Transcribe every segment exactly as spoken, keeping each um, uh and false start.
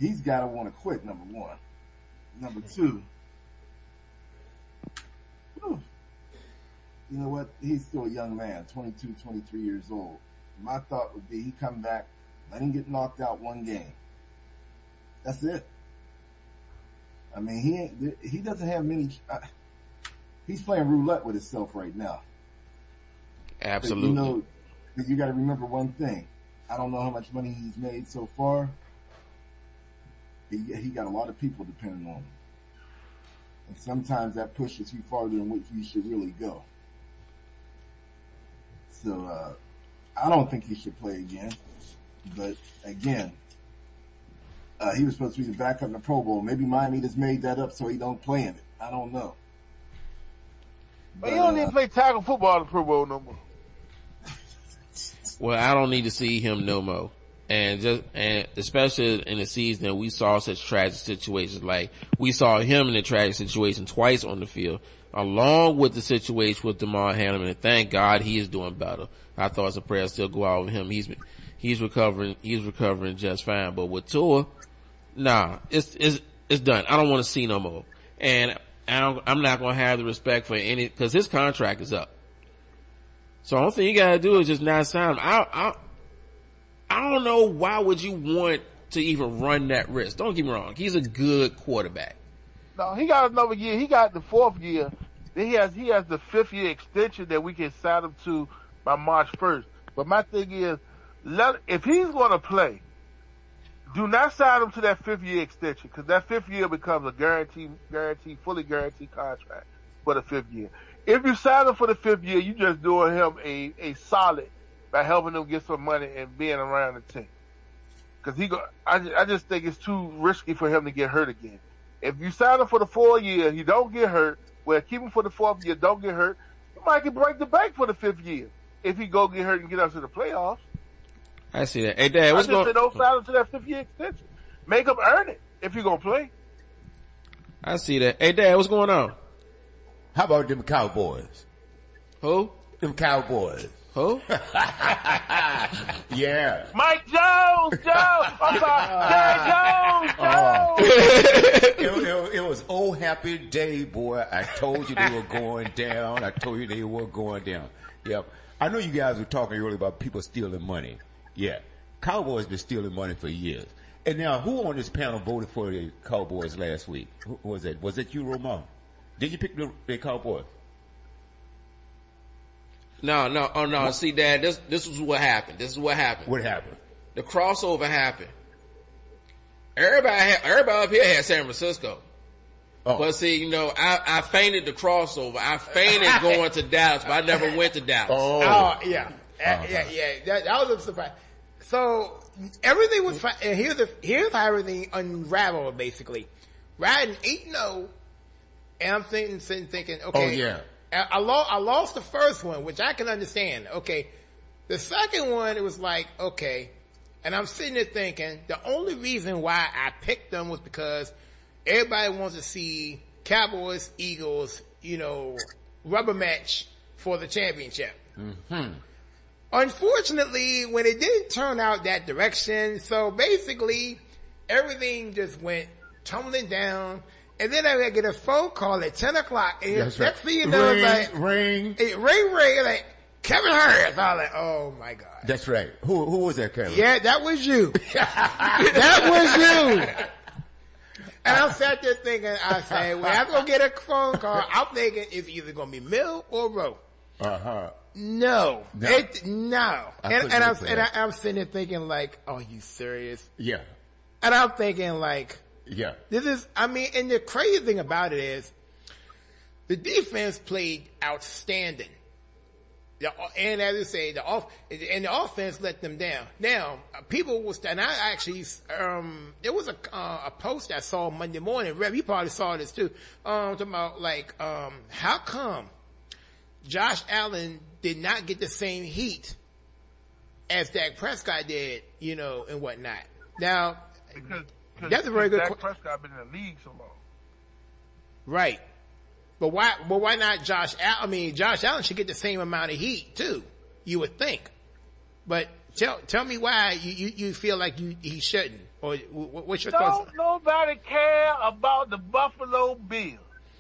he's got to want to quit, number one. Number two, whew, you know what? He's still a young man, twenty-two, twenty-three years old. My thought would be he come back, let him get knocked out one game. That's it. I mean, he he doesn't have many. Uh, he's playing roulette with himself right now. Absolutely. But you know, but you got to remember one thing. I don't know how much money he's made so far. He, he got a lot of people depending on him, and sometimes that pushes you farther than what you should really go. So uh, I don't think he should play again. But again. Uh, he was supposed to be the backup in the Pro Bowl. Maybe Miami just made that up so he don't play in it. I don't know. But, but he don't uh, even play tackle football in the Pro Bowl no more. Well, I don't need to see him no more. And just, and especially in the season that we saw such tragic situations. Like, we saw him in a tragic situation twice on the field, along with the situation with Damar Hamlin. And thank God he is doing better. I thought it's a prayer still go out with him. He's, he's recovering, he's recovering just fine. But with Tua, nah, it's, it's, it's done. I don't want to see no more. And I don't, I'm not going to have the respect for any, cause his contract is up. So the only thing you gotta do is just not sign him. I, I, I don't know why would you want to even run that risk. Don't get me wrong. He's a good quarterback. No, he got another year. He got the fourth year. Then he has, he has the fifth year extension that we can sign him to by March first. But my thing is, let, if he's going to play, do not sign him to that fifth year extension, because that fifth year becomes a guaranteed, guaranteed, fully guaranteed contract for the fifth year. If you sign him for the fifth year, you just doing him a, a solid by helping him get some money and being around the team. Because he go, I, I just think it's too risky for him to get hurt again. If you sign him for the four year, he don't get hurt. Well, keep him for the fourth year, don't get hurt. You might can break the bank for the fifth year if he go get hurt and get us to the playoffs. I see that. Hey, Dad, what's I just going? Say don't sign him to that fifth year extension. Make him earn it if you're gonna play. I see that. Hey, Dad, what's going on? How about them Cowboys? Who? Them Cowboys. Who? Yeah. Mike Jones, Jones. I'm sorry, Jerry Jones, Oh. Jones. it, it, it was oh happy day, boy. I told you they were going down. I told you they were going down. Yep. I know you guys were talking earlier about people stealing money. Yeah. Cowboys been stealing money for years. And now, who on this panel voted for the Cowboys last week? Who was that? Was it you, Ramon? Did you pick the, the Cowboys? No, no, oh no. What? See, Dad, this this is what happened. This is what happened. What happened? The crossover happened. Everybody, had, everybody up here had San Francisco. Oh. But see, you know, I, I fainted the crossover. I fainted going to Dallas, but I never went to Dallas. Oh, oh yeah. Uh-huh. Yeah, yeah. That, that was a surprise. So, everything was fine. And here's, the, here's how everything unraveled, basically. Riding eight and oh, and I'm sitting, sitting thinking, okay. Oh, yeah. I, I, lo- I lost the first one, which I can understand. Okay. The second one, it was like, okay. And I'm sitting there thinking, the only reason why I picked them was because everybody wants to see Cowboys, Eagles, you know, rubber match for the championship. Mm-hmm. Unfortunately, when it didn't turn out that direction, so basically everything just went tumbling down. And then I get a phone call at ten o'clock, and That's next right. thing you know, ring, it's like ring, it, ring, ring, like Kevin Harris. I was like, oh my god. That's right. Who who was that, Kevin? Yeah, that was you. That was you. And I'm sat there thinking, I say, when I go get a phone call, I'm thinking it's either going to be Mill or Rowe. Uh-huh. No. No. It, no. I And, and, I'm, and I, that. I'm sitting there thinking like, are you serious? Yeah. And I'm thinking like, Yeah. this is, I mean, and the crazy thing about it is, the defense played outstanding. The, and as I say, the off, and the offense let them down. Now, people was, and I actually, um, there was a, uh, a post I saw Monday morning. Rev, you probably saw this too. Um, talking about like, um, how come Josh Allen did not get the same heat as Dak Prescott did, you know, and whatnot. Now, because, because that's a very good Dak qu- Prescott been in the league so long. Right. But why, but why not Josh Allen? I mean, Josh Allen should get the same amount of heat too, you would think. But tell tell me why you, you, you feel like you he shouldn't, or what's your Don't thoughts? nobody care about the Buffalo Bills.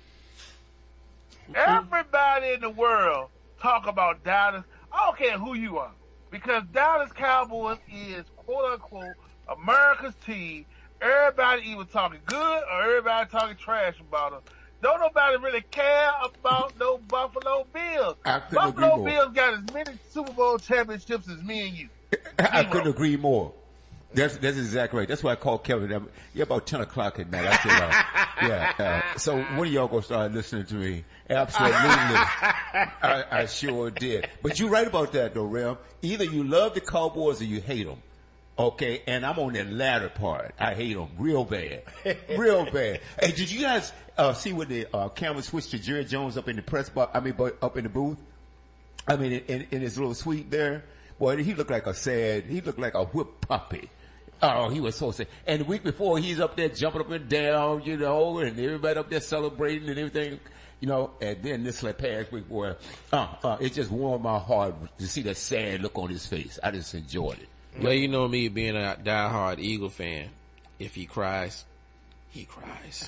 Everybody in the world talk about Dallas. I don't care who you are, because Dallas Cowboys is quote unquote America's team. Everybody either talking good or everybody talking trash about them. Don't nobody really care about no Buffalo Bills. I couldn't agree Buffalo more. Bills got as many Super Bowl championships as me and you. I couldn't agree more. That's that's exactly right. That's why I called Kevin. Um, Yeah, about ten o'clock at night. I said, uh, yeah. Uh, so when are y'all gonna start listening to me? Absolutely. I, I sure did. But you're right about that, though, Rem. Either you love the Cowboys or you hate them. Okay, and I'm on the latter part. I hate them real bad, real bad. Hey, did you guys uh, see when the uh, camera switched to Jerry Jones up in the press box? I mean, but up in the booth. I mean, in, in his little suite there. Boy, he looked like a sad. He looked like a whipped puppy. Oh, he was so sad. And the week before, he's up there jumping up and down, you know, and everybody up there celebrating and everything, you know. And then this like past week, boy, uh, uh, it just warmed my heart to see that sad look on his face. I just enjoyed it. Well, you know me being a diehard Eagle fan. If he cries, he cries.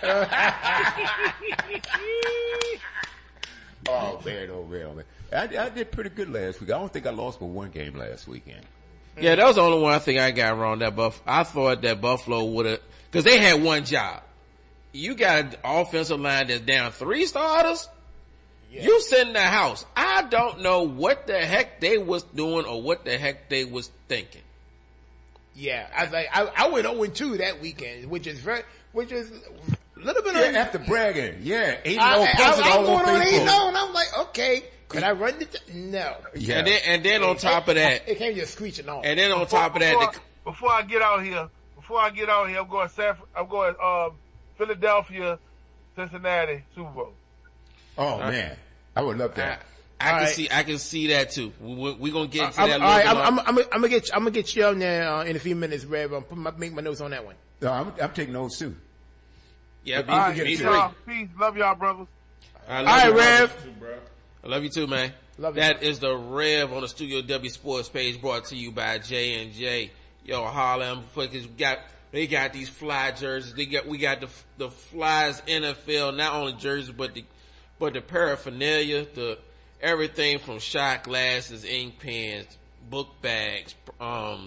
Oh man, oh man, oh man. I, I did pretty good last week. I don't think I lost but one game last weekend. Yeah, that was the only one I think I got wrong. That Buff, I thought that Buffalo would have, because they had one job. You got an offensive line that's down three starters. Yeah. You sit in the house. I don't know what the heck they was doing or what the heck they was thinking. Yeah, I was like, I, I went oh and two that weekend, which is very, which is a little bit Yeah, of, after bragging, yeah, eight I, oh I, posted I, all I'm going over on eight Facebook. oh, and I'm like, okay, could I run the, t- no. Yeah. And then, and then on top of that, It came just screeching off. and then on Before- top of that, before, the, before I get out here, before I get out here, I'm going San, I'm going um, Philadelphia, Cincinnati Super Bowl. Oh man, I would love I, that. I can right. see, I can see that too. We're we gonna get into I'm, that. all A right, little I'm, bit I'm, I'm, I'm gonna get, I'm gonna get you on there uh, in a few minutes, Rev. I'm put my, make my notes on that one. No, I'm, I'm taking those too. yeah, me, All right, me peace, three. y'all. Peace. Love y'all, brothers. I love All right, you, brother. Rev. I love you too, man. Love you. That is the Rev on the Studio W Sports page, brought to you by J and J. Yo, holla them because we got they got these fly jerseys. They got we got the the Flies N F L, not only jerseys but the but the paraphernalia, the everything from shot glasses, ink pens, book bags, um,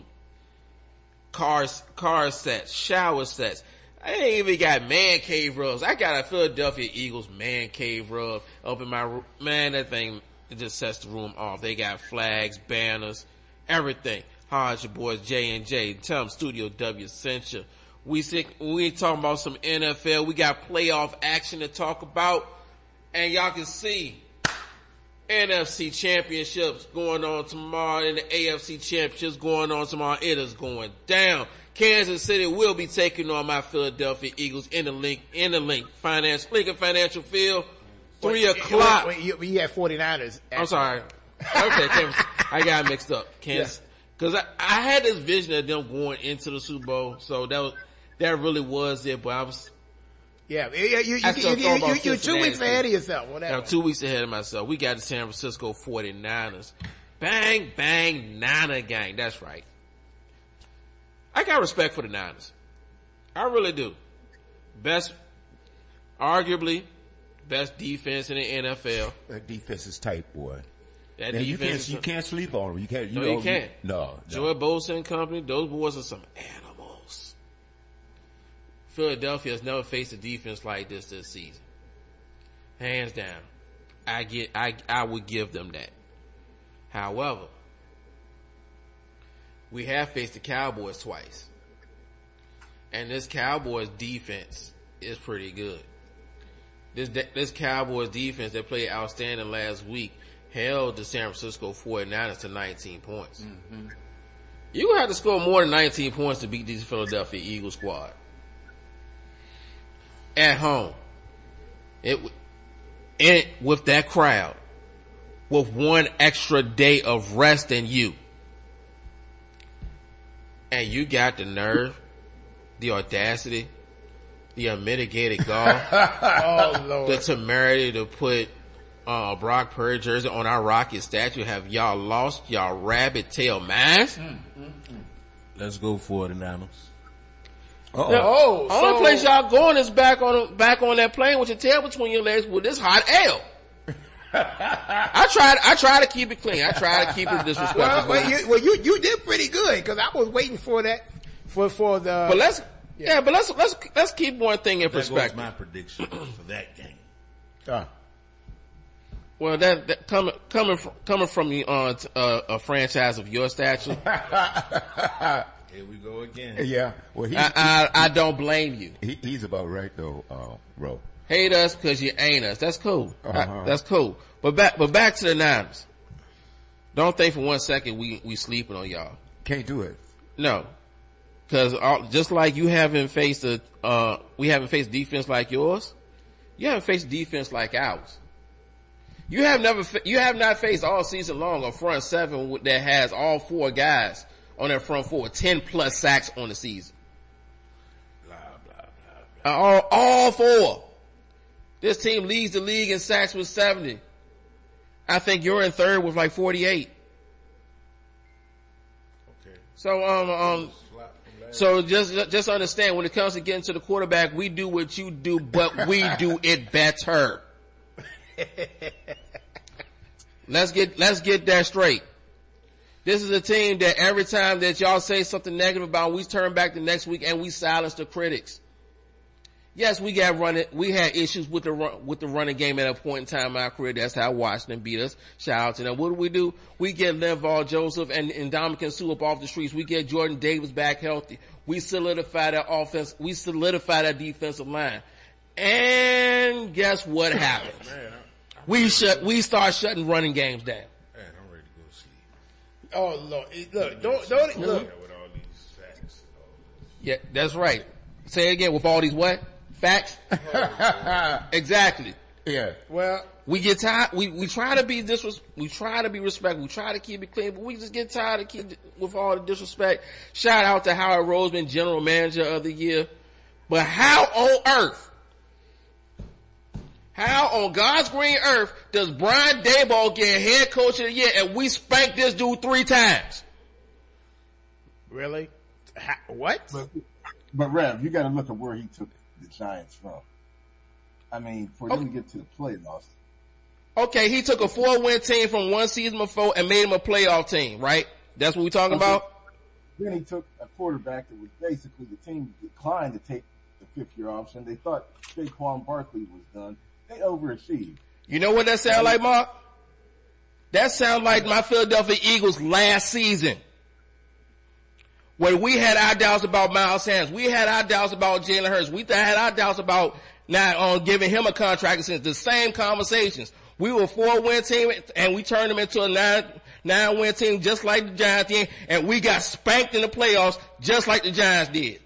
cars, car sets, shower sets. I ain't even got man cave rugs. I got a Philadelphia Eagles man cave rug up in my room. Man, that thing, it just sets the room off. They got flags, banners, everything. Holla at your boys J and J. Tell them Studio W sent you. We sick, we ain't talking about some N F L. We got playoff action to talk about. And y'all can see N F C championships going on tomorrow and the A F C championships going on tomorrow. It is going down. Kansas City will be taking on my Philadelphia Eagles in the link, in the link finance, Lincoln Financial Field, three Wait, o'clock. Wait, wait, you, you had forty-niners. I'm sorry. Okay, Kansas, I got mixed up. Kansas, cause I, I had this vision of them going into the Super Bowl. So that was, that really was it, but I was, Yeah, you, you, you, I you, still you, thought you, about you're two Cincinnati weeks ahead of yourself. Whatever. I'm two weeks ahead of myself. We got the San Francisco forty-niners. Bang, bang, Niner gang. That's right. I got respect for the Niners. I really do. Best, arguably, best defense in the N F L. That defense is tight, boy. That Now, you defense can't you can't sleep on them. You can't. You No, know, you can't. No, no. Joy Bosa and company, those boys are some animals. Philadelphia has never faced a defense like this this season. Hands down. I get, I, I would give them that. However, we have faced the Cowboys twice. And this Cowboys defense is pretty good. This, this Cowboys defense that played outstanding last week held the San Francisco forty-niners to nineteen points. Mm-hmm. You have to score more than nineteen points to beat this Philadelphia Eagles squad. At home. It, it, with that crowd. With one extra day of rest than you. And you got the nerve, the audacity, the unmitigated gall, Oh, Lord. the temerity to put uh, Brock Purdy jersey on our Rocket statue? Have y'all lost y'all rabbit tail minds? Mm, mm, mm. Let's go for the Niners. Uh-oh. The oh, only so, place y'all going is back on back on that plane with your tail between your legs with this hot L. I tried. I try to keep it clean. I try to keep it disrespectful. Well, well, you, well, you you did pretty good because I was waiting for that for for the. But let's yeah. yeah but let's let's let's keep one thing in That perspective. goes my prediction for that game. Uh, well, that, that coming coming from coming from you on uh, a franchise of your stature. Here we go again. Yeah. Well, he, I, I I don't blame you. he, he's about right though, uh, Ro. Hate us because you ain't us. That's cool. Uh-huh. I, that's cool. But back, but back to the Niners. Don't think for one second we, we sleeping on y'all. Can't do it. No. Cause just like you haven't faced a, uh, we haven't faced defense like yours, you haven't faced defense like ours. You have never, you have not faced all season long a front seven that has all four guys on their front four, ten plus sacks on the season. Blah, blah, blah, blah. Uh, all, all four. This team leads the league in sacks with seventy. I think you're in third with like forty-eight. Okay. So, um, um, so just, just understand when it comes to getting to the quarterback, we do what you do, but we do it better. Let's get, let's get that straight. This is a team that every time that y'all say something negative about, we turn back the next week and we silence the critics. Yes, we got running, we had issues with the run, with the running game at a point in time in our career. That's how Washington beat us. Shout out to them. What do we do? We get Linval Joseph and, and Ndamukong Suh up off the streets. We get Jordan Davis back healthy. We solidify that offense. We solidify that defensive line. And guess what happens? Man, I, I we shut, we start shutting running games down. Man, I'm ready to go to sleep. oh Lord, look, don't don't look. Yeah, with all these facts and all this. Yeah, that's right. Say it again with all these what? Facts? Exactly. Yeah. Well, We get tired, we, we try to be disres, we try to be respectful, we try to keep it clean, but we just get tired of keep, with all the disrespect. Shout out to Howard Roseman, general manager of the year. But how on earth, how on God's green earth does Brian Daboll get head coach of the year and we spank this dude three times? really? Ha- what? But, but Rev, you got to look at where he took the Giants from. I mean, for them Okay. to get to the playoffs. Okay, he took a four-win team from one season before and made him a playoff team, right? That's what we're talking Okay. about? Then he took a quarterback that was basically the team declined to take the fifth year option. They thought Saquon Barkley was done. They overachieved. You know what that sound like, Mark? That sound like my Philadelphia Eagles last season. When we had our doubts about Miles Sanders, we had our doubts about Jalen Hurts, we had our doubts about not um, giving him a contract. Since the same conversations, we were a four-win team and we turned them into a nine nine-win team, just like the Giants did, and we got spanked in the playoffs, just like the Giants did.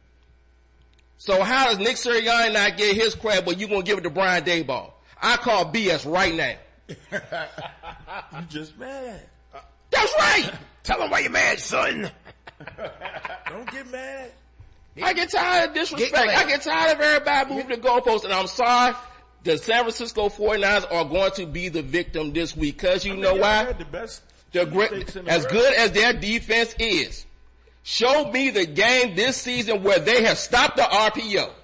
So how does Nick Sirianni not get his credit, but you gonna give it to Brian Daboll? I call B S right now. You just mad. That's right. Tell him why you're mad, son. Don't get mad. I get tired of disrespect. Get I get tired of everybody moving the goalposts, and I'm sorry, the San Francisco forty-niners are going to be the victim this week. Cause you I mean, know they why? had the best The great, defense in the as world. good as their defense is, show me the game this season where they have stopped the R P O. All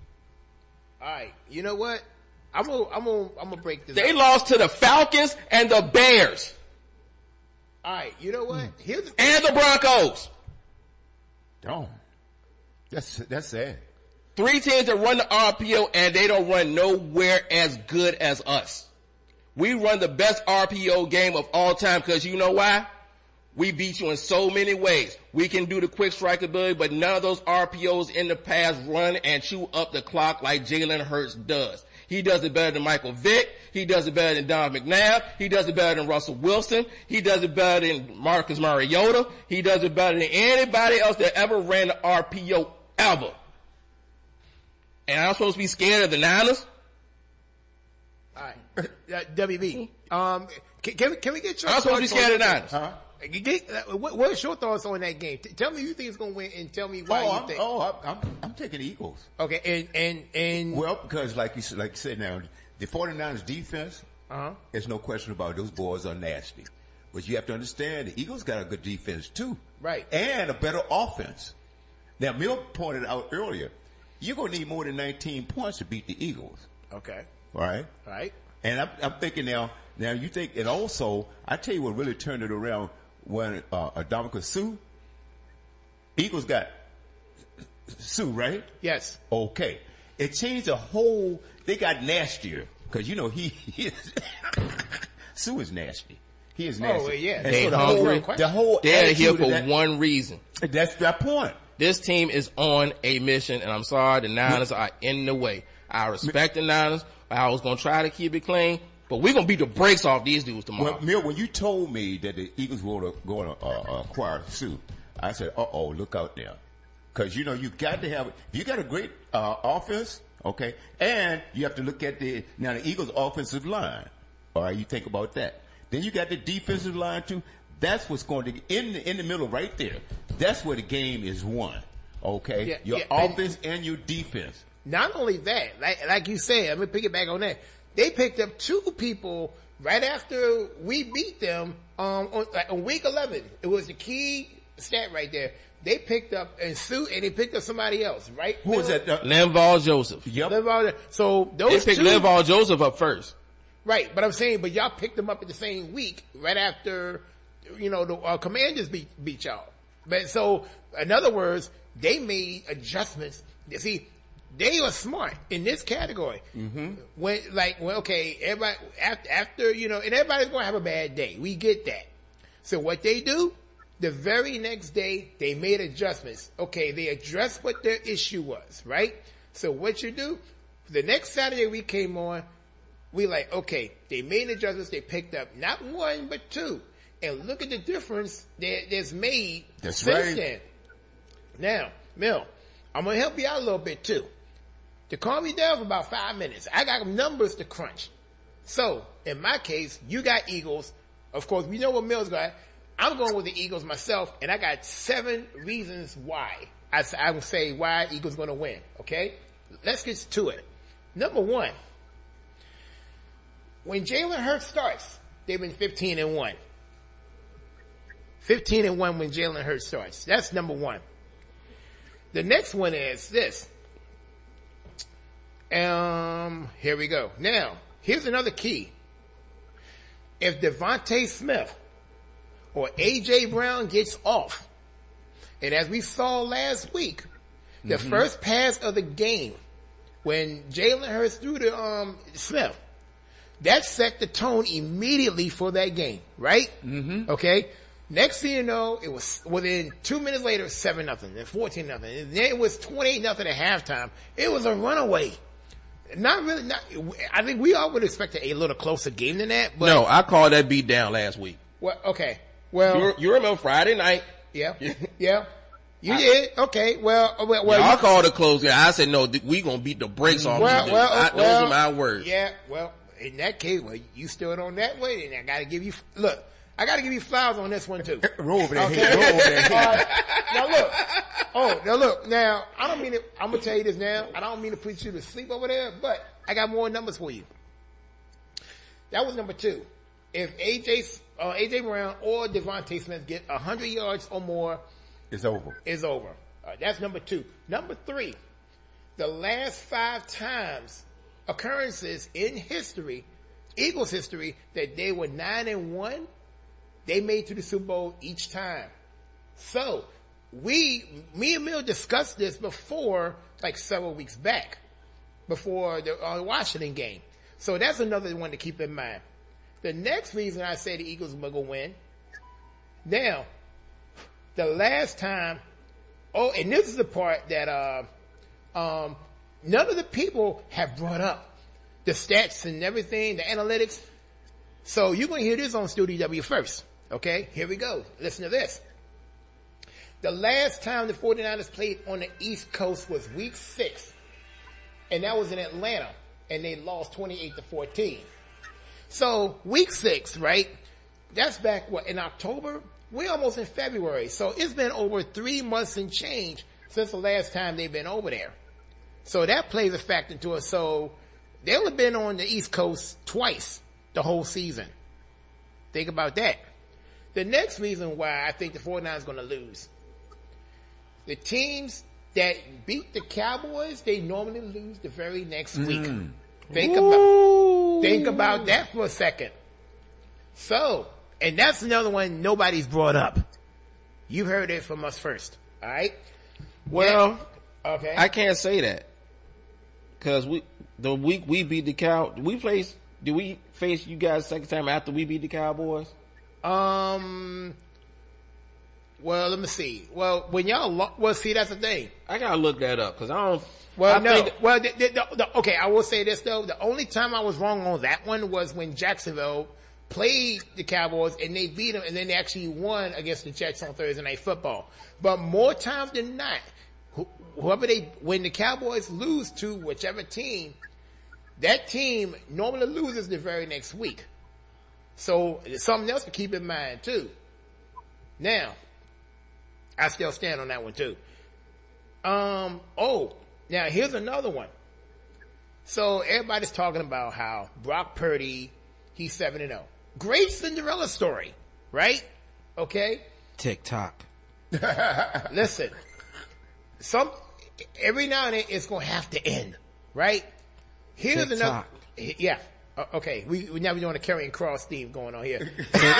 right, you know what? I'm gonna I'm gonna I'm gonna break this. They up. lost to the Falcons and the Bears All right, you know what? Here's the and the Broncos. Don't. That's, that's sad. Three teams that run the R P O and they don't run nowhere as good as us. We run the best R P O game of all time because you know why? We beat you in so many ways. We can do the quick strike ability, but none of those R P Os in the past run and chew up the clock like Jalen Hurts does. He does it better than Michael Vick. He does it better than Don McNabb. He does it better than Russell Wilson. He does it better than Marcus Mariota. He does it better than anybody else that ever ran the R P O ever. And I'm supposed to be scared of the Niners? all right, uh, W B. Um, can, can we can we get your I'm supposed to be thoughts scared of the on- Niners. Huh? You get- uh, what, what's your thoughts on that game? T- tell me who you think is going to win, and tell me why Oh, you I'm, think. oh, I'm, I'm, I'm taking the Eagles. Okay, and and and Well, because like you, s- like you said now, the forty-niners defense Uh-huh. There's no question about it. Those boys are nasty. But you have to understand the Eagles got a good defense too. Right. And a better offense. Now, Mill pointed out earlier, you're going to need more than nineteen points to beat the Eagles. Okay. Right? Right. And I'm, I'm thinking now, now you think, and also, I tell you what really turned it around when, uh, Adamika Sue, Eagles got Sue, right? Yes. Okay. It changed the whole, they got nastier. Cause you know, he, he is, Sue is nasty. He is nasty. Oh, yeah. And They so the hungry. Whole, the whole They're here attitude for of that- one reason. That's that point. This team is on a mission, and I'm sorry, the Niners are in the way. I respect the Niners. I was going to try to keep it clean, but we're going to beat the brakes off these dudes tomorrow. Well, Mill, when you told me that the Eagles were going to uh, acquire Sue, I said, uh-oh, look out there. Because, you know, you got to have, if you got a great uh, offense, okay, and you have to look at the, now the Eagles' offensive line. All right, you think about that. Then you got the defensive line, too. That's what's going to, in the, in the middle right there, that's where the game is won. Okay? Yeah, your yeah, offense and, and your defense. Not only that, like, like you said, I'm going to pick it back on that. They picked up two people right after we beat them, um, on, like, on week eleven. It was the key stat right there. They picked up and Sue, and they picked up somebody else, right? Who was that? Uh, Linval Joseph. yep. Linval- So They those picked two, Linval Joseph up first. right? But I'm saying, but y'all picked them up in the same week, right after, you know, the uh, Commanders beat beat y'all. But so, in other words, they made adjustments. You see, they were smart in this category. Mm-hmm. When, like, well, okay, everybody after, after you know, and everybody's going to have a bad day. We get that. So what they do, the very next day, they made adjustments. Okay, they addressed what their issue was, right? So what you do, the next Saturday we came on, we like, okay, they made adjustments. They picked up not one but two, and look at the difference that that's made That's since right. then. Now, Mel, I'm gonna help you out a little bit too. To calm you down for about five minutes, I got numbers to crunch. So, in my case, you got Eagles. Of course, we know what Mills got. I'm going with the Eagles myself, and I got seven reasons why. I, I would say why Eagles going to win. Okay, let's get to it. Number one, when Jalen Hurts starts, they've been fifteen and one. fifteen and one when Jalen Hurts starts. That's number one. The next one is this. Um, here we go. Now, here's another key. If Devontae Smith or A J Brown gets off, and as we saw last week, the mm-hmm. first pass of the game, when Jalen Hurts threw to um, Smith, that set the tone immediately for that game, right? Mm-hmm. Okay. Next thing you know, it was within two minutes later, seven nothing, then fourteen nothing, and then it was twenty-eight nothing at halftime. It was a runaway. Not really. Not. I think we all would expect a little closer game than that. But No, I called that beat down last week. well, okay. Well, You, you remember Friday night? yeah, yeah. You did. Okay. Well, well, well Y'all you- called it close. I said, no, th- we gonna beat the brakes off Well, these well, dudes. I, uh, those well, are my words. Yeah, well, in that case, well, you stood on that way, and I got to give you look. I got to give you flowers on this one too. Roll over that Okay. head. Roll over that All head. right. Now look. Oh, now look. Now I don't mean to. I'm gonna tell you this now. I don't mean to put you to sleep over there, but I got more numbers for you. That was number two. If A J uh, A J Brown or Devontae Smith get one hundred yards or more, It's over. is over. Uh, that's number two. Number three, the last five times occurrences in history, Eagles history, that they were nine and one, they made to the Super Bowl each time. So we, me and Mill discussed this before, like several weeks back, before the uh, Washington game. So that's another one to keep in mind. The next reason I say the Eagles will go win. Now, the last time, oh, and this is the part that uh, um, none of the people have brought up. The stats and everything, the analytics. So you're going to hear this on Studio W first. Okay, here we go. Listen to this. The last time the 49ers played on the East Coast was week six. And that was in Atlanta. And they lost twenty-eight to fourteen. So week six, right? That's back, what, in October? We're almost in February. So it's been over three months and change since the last time they've been over there. So that plays a factor to it. So they'll have been on the East Coast twice. the whole season. Think about that. The next reason why I think the 49ers are going to lose. The teams that beat the Cowboys, they normally lose the very next week. Mm. Think about, think about that for a second. So, and that's another one nobody's brought up. You heard it from us first. All right. Well, Yeah. Okay. I can't say that because we the week we beat the Cow. Did we face? Did we face you guys second time after we beat the Cowboys? Um. Well, let me see. Well, when y'all, lo- well, see, that's the thing. I gotta look that up because I don't. Well, I no. think- well, the, the, the, the, okay, I will say this though. The only time I was wrong on that one was when Jacksonville played the Cowboys and they beat them and then they actually won against the Jets on Thursday Night Football. But more times than not, wh- whoever they, when the Cowboys lose to whichever team, that team normally loses the very next week. So it's something else to keep in mind too. Now, I still stand on that one too. Um, oh, now here's another one. So everybody's talking about how Brock Purdy, he's seven and oh. Great Cinderella story, right? Okay? TikTok. Listen, some, every now and then it's gonna have to end, right? Here's TikTok. another, yeah. Uh, okay, we, we now we're doing a Karrion Cross theme going on here.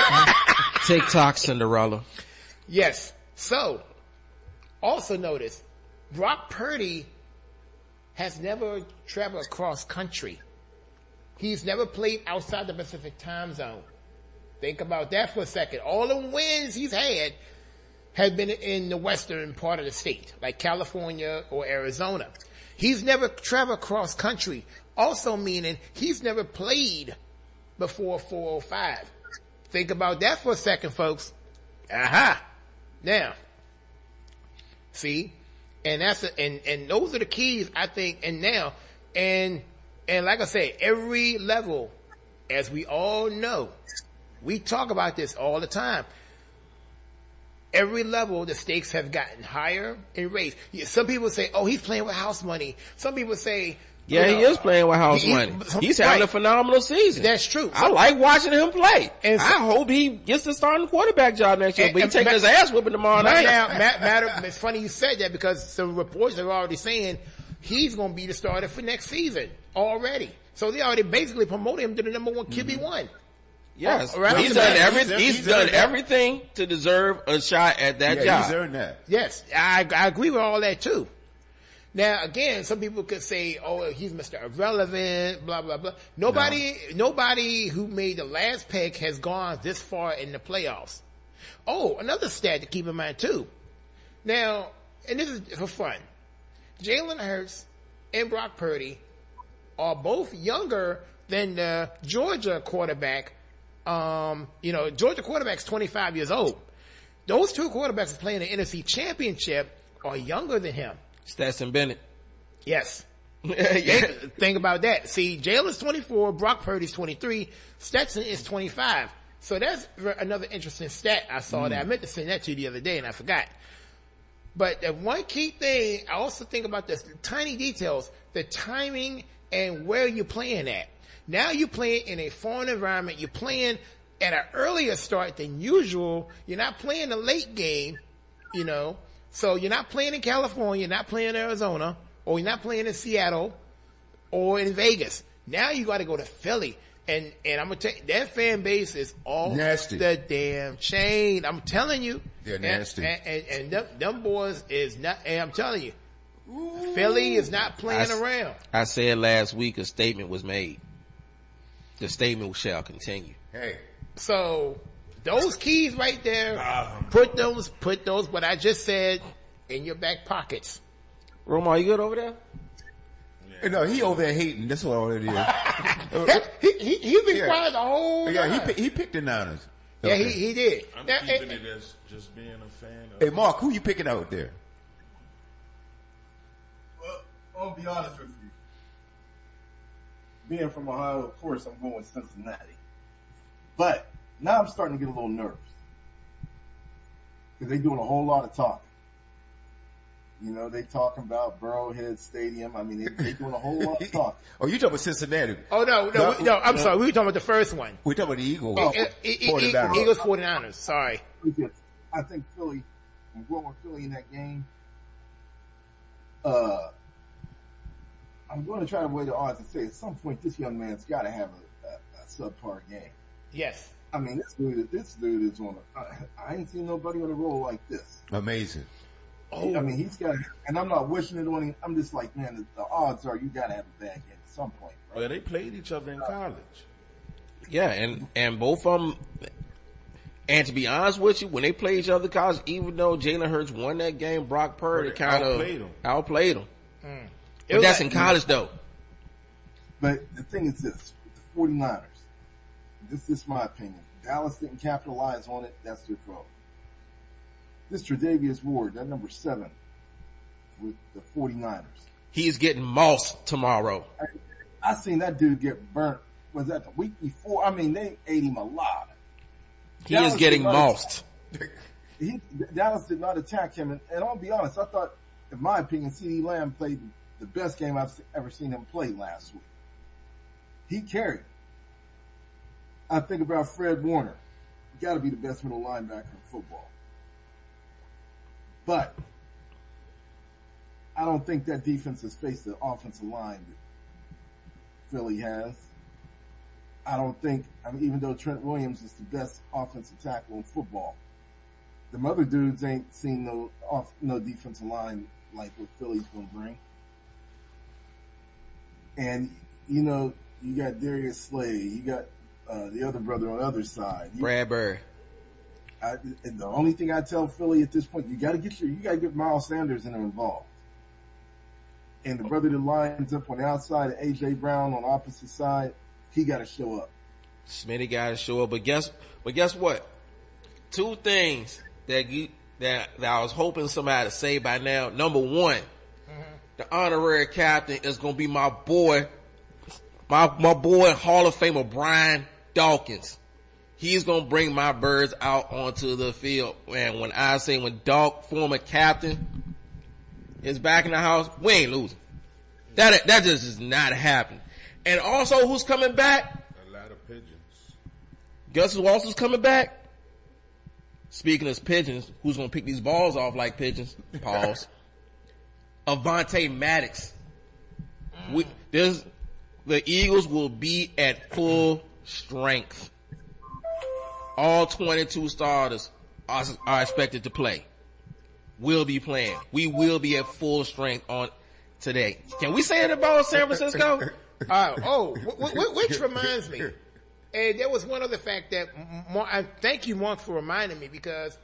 TikTok Cinderella. Yes. So, also notice, Brock Purdy has never traveled across country. He's never played outside the Pacific time zone. Think about that for a second. All the wins he's had have been in the western part of the state, like California or Arizona. He's never traveled cross country, also meaning he's never played before four oh five. Think about that for a second, folks. Aha. Now, see, and that's a, and and those are the keys, I think. And now, and and like I say, every level, as we all know, we talk about this all the time. Every level, the stakes have gotten higher and raised. Some people say, "Oh, he's playing with house money." Some people say, Yeah, you he know, is playing with house he- money. some- He's having right. a phenomenal season. That's true. I like watching him play. And so- I hope he gets the starting quarterback job next year, And- but he's and taking Ma- his ass whipping tomorrow Right night. now, Matt, Matt, it's funny you said that because some reports are already saying he's going to be the starter for next season already. So they already basically promoted him to the number one Q B one. Yes, Oh, right. he's He's done earned- every, he's- he's, he's done earned that. everything to deserve a shot at that Yeah, job. he's earned that. Yes, I, I agree with all that too. Now, again, some people could say, "Oh, he's Mister Irrelevant," blah blah blah. Nobody, nobody who made the last pick has gone this far in the playoffs. Oh, another stat to keep in mind too. Now, and this is for fun. Jalen Hurts and Brock Purdy are both younger than the Georgia quarterback. Um, you know, Georgia quarterback's twenty-five years old. Those two quarterbacks playing the N F C Championship are younger than him. Stetson Bennett. Yes. yeah. Think, think about that. See, Jalen's twenty-four, Brock Purdy's twenty-three, Stetson is twenty-five. So that's ver- another interesting stat I saw that. I meant to send that to you the other day and I forgot. But the one key thing, I also think about this, the tiny details, the timing and where you're playing at. Now you're playing in a foreign environment. You're playing at an earlier start than usual. You're not playing a late game, you know. So you're not playing in California, you're not playing in Arizona, or you're not playing in Seattle, or in Vegas. Now you got to go to Philly. And, and I'm gonna tell you, that fan base is off Nasty. the damn chain. I'm telling you. They're And- nasty. And, and, and them, them boys is not, and I'm telling you, Philly is not playing I s- around. I said last week a statement was made. The statement shall continue. Hey, So those keys right there, Um, put those, put those, what I just said in your back pockets. Roma, you good over there? no, he over there hating. That's all it is. he, he, he's been Yeah. quiet the whole yeah, he time. pi- he picked the Niners. Yeah, Okay. he, he did. I'm Now, keeping and- it as just being a fan of. Hey, Mark, who you picking out there? Well, I'll be honest with you. Being from Ohio, of course, I'm going with Cincinnati. But now I'm starting to get a little nervous. Because they're doing a whole lot of talking. You know, they talking about Burrowhead Stadium. I mean, they, they doing a whole lot of talk. Oh, you talking about Cincinnati? Oh no, no, we, no. I'm sorry. We were talking about the first one. We talking about the Eagles. Oh, e- e- e- Eagles forty-niners. Sorry. I think Philly, I'm going with Philly in that game. Uh, I'm going to try to weigh the odds and say at some point this young man's got to have a, a, a subpar game. Yes. I mean, this dude, this dude is on a, I, I ain't seen nobody on a roll like this. Amazing. Oh, I mean, he's got, and I'm not wishing it on him. I'm just like, man, the, the odds are you got to have a bad game at some point. Right? Well, they played each other in college. Yeah, and, and both of them, and to be honest with you, when they played each other in college, even though Jalen Hurts won that game, Brock Purdy kind of outplayed him. Outplayed him. Mm. But that's like, in college though. But the thing is this, with the forty-niners, this is my opinion. Dallas didn't capitalize on it. That's their fault. This Tre'Davious Ward, that number seven with the forty-niners. He's getting mossed tomorrow. I, I seen that dude get burnt. Was that the week before? I mean, they ate him alive. He Dallas is getting mossed. He, Dallas did not attack him. And, and I'll be honest, I thought, in my opinion, CeeDee Lamb played the best game I've ever seen him play last week. He carried. I think about Fred Warner. Got to be the best middle linebacker in football. But I don't think that defense has faced the offensive line that Philly has. I don't think, I mean, even though Trent Williams is the best offensive tackle in football, them other dudes ain't seen no off, no defensive line like what Philly's gonna bring. And, you know, you got Darius Slay, you got uh, the other brother on the other side. You, Bradbury. I, the only thing I tell Philly at this point, you gotta get your, you gotta get Miles Sanders in there involved. And the brother that lines up on the outside of A J Brown on the opposite side, he gotta show up. Smitty gotta show up. But guess, but guess what? Two things that you, that, that I was hoping somebody to say by now. Number one, mm-hmm. the honorary captain is gonna be my boy, my, my boy Hall of Famer Brian Dawkins. He's gonna bring my birds out onto the field. And when I say when Doc, former captain, is back in the house, we ain't losing. That, that just is not happening. And also, who's coming back? A lot of pigeons. Guess who else is coming back? Speaking of pigeons, who's gonna pick these balls off like pigeons? Pause. Avonte Maddox. We, there's, the Eagles will be at full strength. All twenty-two starters are, are expected to play. Will be playing. We will be at full strength on today. Can we say it about San Francisco? Uh, oh, w- w- which reminds me, and there was one other fact that, Mark, I thank you, Mark, for reminding me, because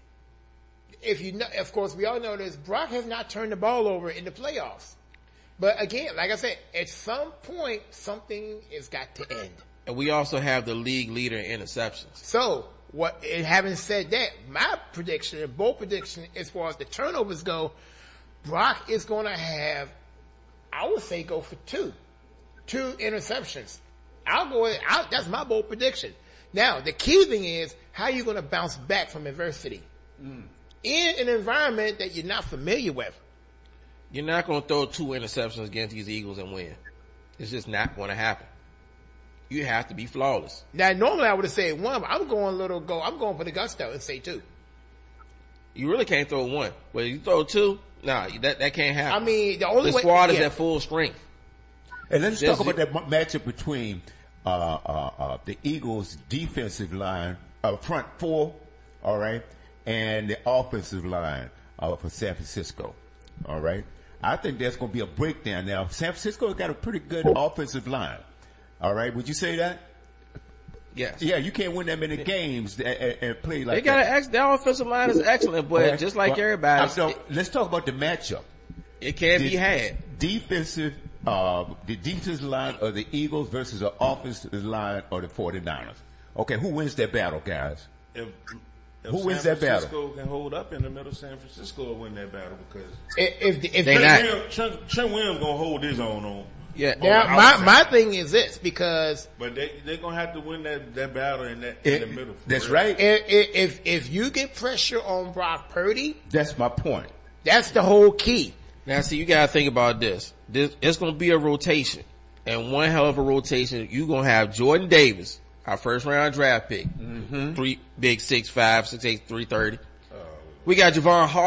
if you know, of course, we all know this, Brock has not turned the ball over in the playoffs. But again, like I said, at some point, something has got to end. And we also have the league leader in interceptions. So, what, and having said that, my prediction, and bold prediction, as far as the turnovers go, Brock is going to have, I would say, go for two. Two interceptions. I'll go with, I'll, that's my bold prediction. Now, the key thing is, how are you going to bounce back from adversity? Mm. In an environment that you're not familiar with. You're not going to throw two interceptions against these Eagles and win. It's just not going to happen. You have to be flawless. Now, normally I would have said one, but I'm going a little go, I'm going for the gusto and say two. You really can't throw one. But you throw two, nah, that, that can't happen. I mean, the only the way. The squad is yeah. at full strength. And let's There's talk about that matchup between uh, uh, uh, the Eagles' defensive line, uh, front four, all right, and the offensive line uh, for San Francisco, all right. I think there's going to be a breakdown now. San Francisco got a pretty good offensive line, all right. Would you say that? Yes. Yeah, you can't win that many games and, and, and play like they got that. Ex- their offensive line is excellent, but right. just like well, everybody, so let's talk about the matchup. It can't the be had. Defensive. Uh, the defensive line of the Eagles versus the offensive line of the forty-niners. Okay, who wins that battle, guys? If, if who San wins that Francisco battle? Can hold up in the middle. San Francisco will win that battle because if, if, if they Trent, not. Williams, Trent, Trent Williams gonna hold his own on. Yeah. Now, on my my thing is this, because but they they're gonna have to win that, that battle in that It, in the middle. that's real. right. if, if if you get pressure on Brock Purdy, That's my point. That's the whole key. Now see, you gotta think about this. This, it's gonna be a rotation. And one hell of a rotation, you gonna have Jordan Davis, our first round draft pick. Mm-hmm. Three, big six, five, six, eight, three thirty. We got Javon Hall.